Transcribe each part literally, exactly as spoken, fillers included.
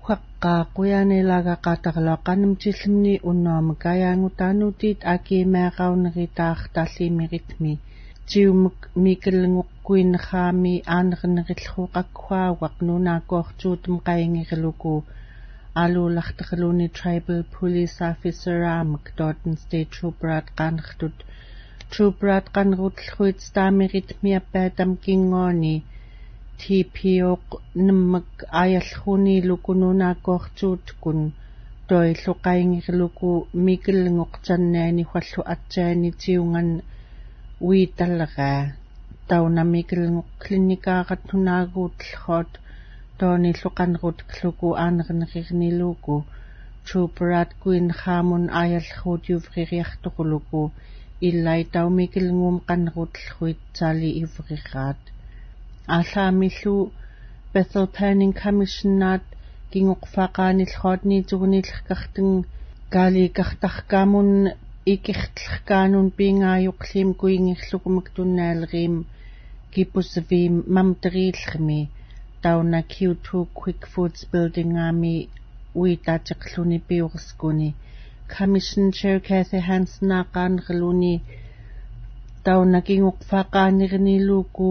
Huaqqaaquyanilaga qatarlaqanamtillimni unnaamakayaangutaanutiit akiimeaqauneriitaartalliimiritmi tiumuk mikelnguqquinnerraami aanernerillhuqakhuaawaq nunaakoortuutum qaingiriluku aluularterluni tribal police officer aamak Dorton State Trooperat qaanertut Trooperat qanrutllhuit staamirit miappaatam kingooni T P O nammak ayallhuni lukununaakoortuut kun toilluqaingiriluku mikelnguqtannaani huallu atsaani tiungan uitalleraa tauna mikelnguq klinikaaqatnunaaguutlhot toonilluqanrut kluku aanernerirniluku Trooperat kuinraamun ayallhuut yuvririartoquluku illai tau mikelngum qanrutlhuit tali ivriraat Allaamillu Bethel Planning Commissionaat kingoqfaqaanillhootni tugunillerkarteng kaaliikartarkaamun ikirtlerkaanun piingaajuqliim kuingirlukumak tunnaaleriim kipusviim mamteriillermi tauna Q two Quick Foods Building aami uitaateqluni piuriskuni Commission Chair Kathy Hansen aaqaanerluni tauna kingoqfaqaanirniluku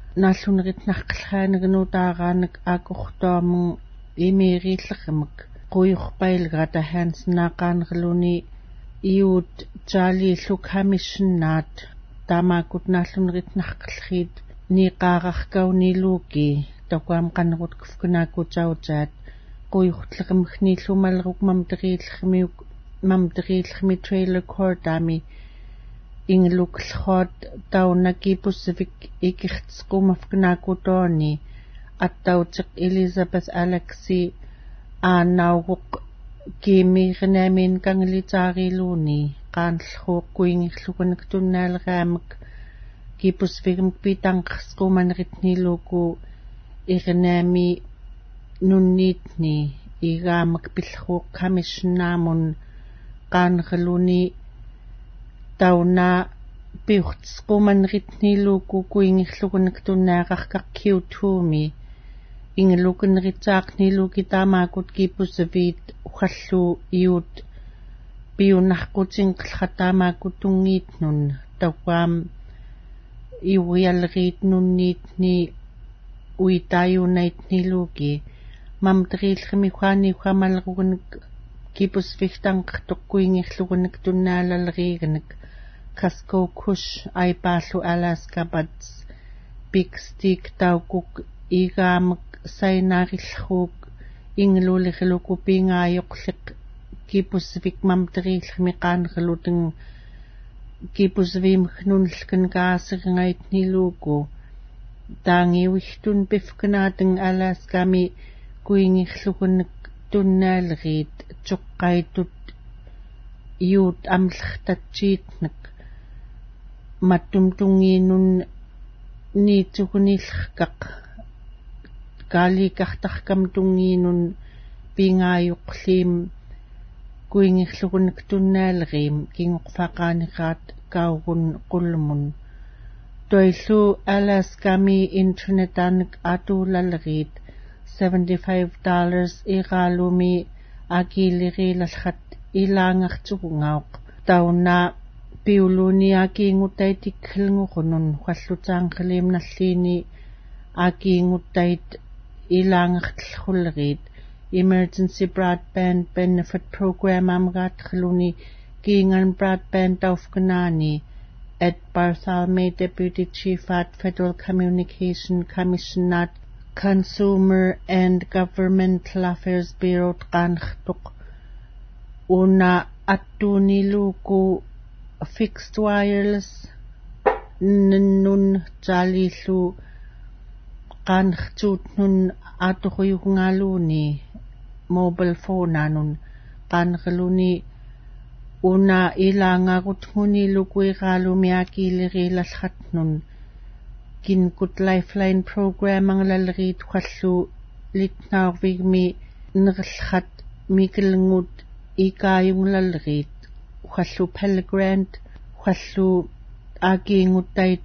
naalluneritnarqillaanernuutaaraanak aakortuamun imiiriillermak quyurpailgrata Hansen-aaqaanerluni iut Charlie-llu commissionaat taamaakut naalluneritnarqillriit niiqaararkauniluuki takuam qannerutkufkunaakutautaat quyurtleqimgniillumalleruk mamteriillermiuk mamteriillermi trailer court aami inglukllhot taunaki Pacific ikirtsqumafknaakutooni attauteq Elizabeth Alexi aanauguq kiimiirnaamin kanglitaariluni qaanllhuuq kuingirlukunak tunnaaleraamak ki Pacificmak pitanqersqumaneritniluku irnaami nunniitni igaamak pillhuuq commissionaamun qaanerluni tauna piurtsqumaneritniluku kuingirlukunak tunnaaqarkaq Q two mi ingelukuneritsaaqniluki taamaakut kipusavit uhallu iut piunarqutinqillataamaakut tungiitnun tawaam iurialeriit nunniitni uitaayunaitniluki mamteriillermi huani huamallerugunak kipusviktanqertoq kuingirlukunak tunnaalaleriiganak Casco Kush aipaallu Alaska Buds Big Stick taukuk igaamak sainaarillhuuk ingeluleriluku piingaajoqliq kipusvik mamteriillermi qaanerluteng kipusviimgnunllkan kaaseringaitniluku taangiuihtun pifknaateng Alaskami kuingirlukunak tunnaaleriit tuqqaitut iut amllertatsiitnak mattumtungiinun niitsugunillerkaq kaaliikartarkam tungiinun piingaajuqliim kuingirlukunak tunnaaleriim kingoqfaqaaneraat kaugun qulmun toillu Alaskami internetaanak atuulaleriit seventy-five dollars iqaalumi akiileriilallat ilaangertugungaoq tauna piuluni akiingutaitikkelngurunun huallutaanqiliimnalliini akiingutait ilaangertellrulleriit Emergency Broadband Benefit Program amgaatqiluni kiingan broadband taufkanaani Ed Bartholomew Deputy Chief at Federal Communication Commissionaat Consumer and Governmental Affairs Bureau tqaanertuq una attuuniluku fixed wireless nannun taalillu qaanertuutnun aatoruyugngaaluuni mobile phone aanun qaanerluni una ilaangaarutnguni lukuiqaalumi akiileriilallatnun kinkut lifeline program anglaleriit huallu litnaarvigmi nerllat mikelngut ikaayunglalleriit huallu Pell Grant huallu akiingutait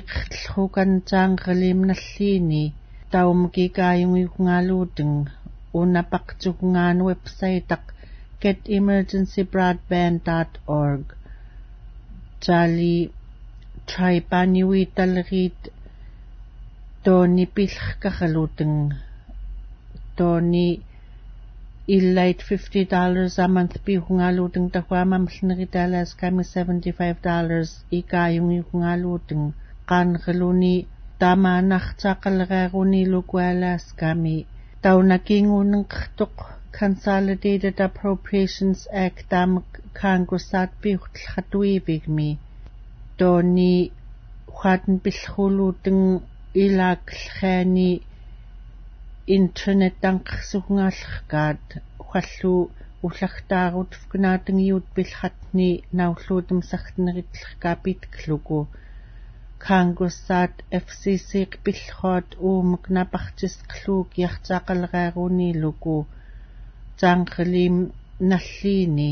ikkiliqerlhukan taanqaliimnalliini taumkikaayunguyugngaaluuteng unapaqtukungaan website get emergency broadband dot org jali tribaniwitalrit toni pilhkakhaluteng toni illait fifty dollars a month pihungaluteng takwamamlnritalaas kami seventy-five dollars ikayungihungaluteng qanqaluni tamanaqtaqalraruni lukualaas kami taunakingunengqtuq Consolidated Appropriations Act tam Congressat piutlhatwibigmi toni khwatn bilkhuluteng ilaklkhani internet tanqsuhngalkhkat khallu ullagtaarut fknaatengiut bilkhatni naulluutum sagtneritlkapitluku Congressat F C C qpillkhot uumuknapartisqluuk yartaqalraaruni luku Tangqalim nallini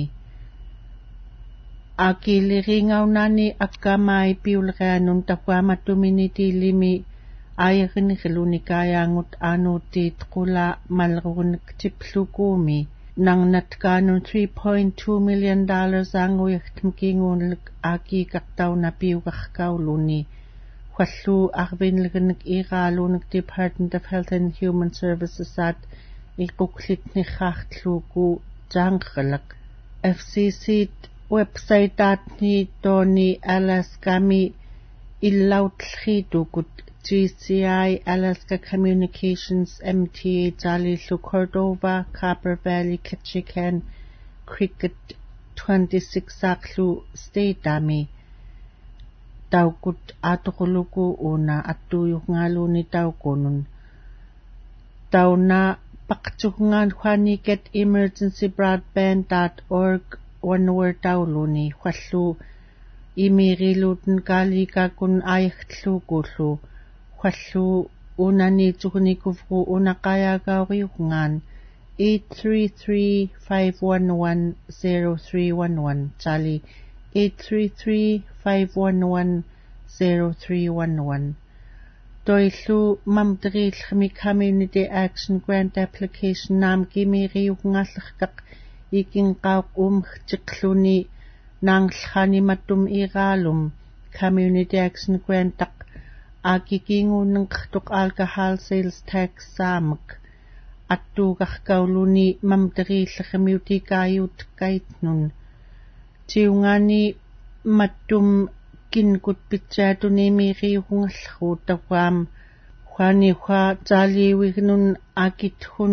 akiliringaunani akkamai piulraanun takwamatumini tilimi ayagniqlunikaayaangut aanuutiit qula malrugunniktiplukuumi nangnatkaanun three point two million dollars aanguyaktmkiinguunluk aakiiqartauna piuqarkauluni khallu arvinlaganik iiraaluunik Department of Health and Human Services at iquklitnirraartluuku taanqalaq F C C website atni toni alaskami illautlriitukut G C I Alaska Communications M T A Jalillu Cordova Copper Valley Ketchikan Cricket twenty-six aqlu state ami taukut atuquluku una attuyungaluni taukunun tauna paqtukungan khwani get emergency broadband dot org one word tauluni khallu imiriluten kalikakun ayhtlukullu khallu unani tukunikuvru unaqayagauriungan eight three three five one one zero three one one Charlie eight three three five one one zero three one one Toillu mamdrilmi community action grant application nam kimiriungallerkaq ikinqauq umhtiqluni nanglkhani matum iraalum community action grant taq akikingunengqtuq alcohol sales tax saamak attuuqarkauluni mamdrillermiutikayut kaitnun tiungani mattum kinkut pitsaatuni miriungallru tawam khwani khwa taliwignun akithun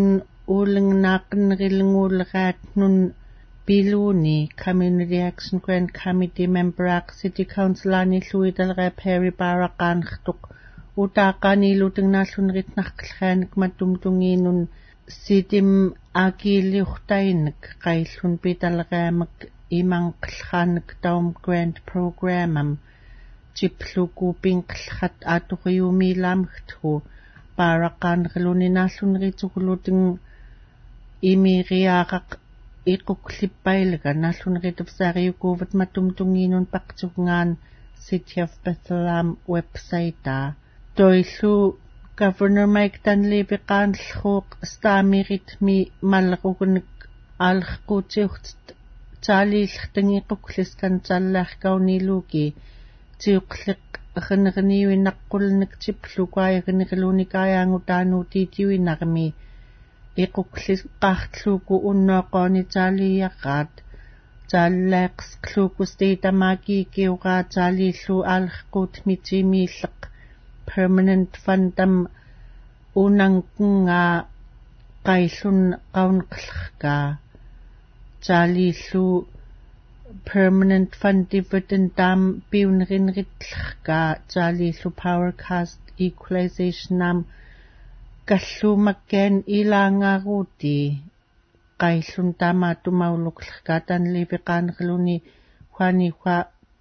ulngnaaqnrilngulraatnun Biluni Community Action Grant Committee Member Ak City Council ani Louidalra Perry Baraqanqtuq utaqani lutingnallunritnarqlxaanik matumtungiinun sitim akiliurtainik qaillun pitalraamak imanqlxaanik taum grant programam chipluku pinqlxat atuqiyumilaamgthu Baraqanqluninallunrituqluting imiriaqaq iquklippailga nallunritavsaariukuvat matumtungiinun paqtugngaan City of Bethlehem website toillu Governor Mike Dunleavy piqaanllruuq staamiritmi malrugunik alqquutiugt taaliilltangiqukkliskan tallaarkauniluuki tiuqliq ernerniuinaqqulnik tiplukaayagniqlunikaayaangutaanuutiitiuinarmi iqukkliqqaartluuku unnoaqooni taaliiyaqaat taallaaqsqluuku stateamakiikiuqaa taaliillu aalqquutmitimiilleq permanent fundam unankungaa qaillun qaunqllerkaa taaliillu permanent fund dividend tam piunerinritlerkaa taaliillu powercast equalization nam kallumakkaan ilaangaaruuti qaillun taamaatumauluqlerkaa tanliipiqaanerluni khwani khwa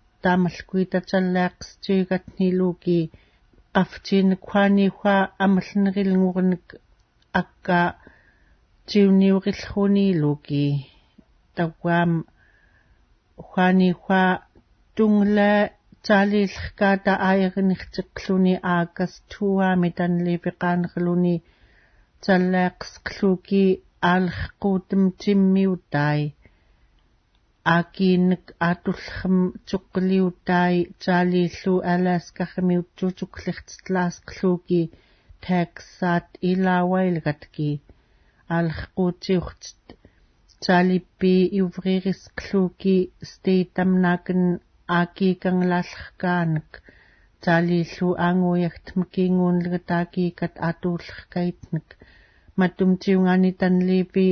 taamalkuitallaaqstiugatniluuki qaftiinik khwani khwa amalnerilngurnik akka tiuniuqillruniluuki tawam khwani khwa tungla taaliillkaata aayerinirtiqluni aakas tuaami tanliipiqaanerluni Tallaaqsqluki aalqquutum timmiutai Akiinak atullham tuqqliutai Taalillu Alaskaqamiuttuutuklertlaasqluki taxsaat ilaawailgatki aalqquutiuqtit Taalippi iuvriirisqluki steitamnaakan aakiikanglaallerkaanak Taalillu aanguuyagtmakiinguunlgataakiikat atuullerkaitnak matum tiungani tanliipi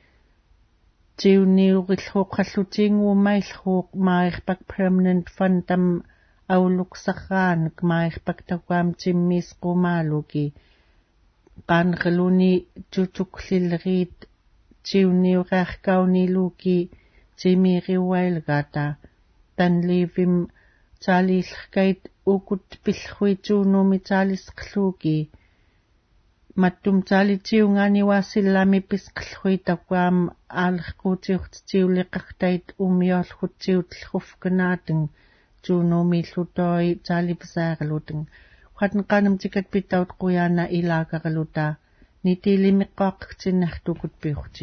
tiuniuqillhuuqallutiinguumaillhuuq maayerpak permanent fund tam auluqsarraanak maayerpak tawaam timmiisqumaaluki qaanqaluni tutuklilleriit tiuniuqaarkauniluki timiiriuailgaata tanliivim taalillerkait ukut pillhuituunumi taalisqluuki mattum taalitiungani waasillami pisqllhui tawaam aalqquutiuqtitiuliqartait umiorlhutiutlhufkanaateng tuunuumillutoi taalipisaaraluteng qatnqanam tikat pitaut quyaana ilaaqaraluta nitiilimiqqaaqtinnertukut piuqti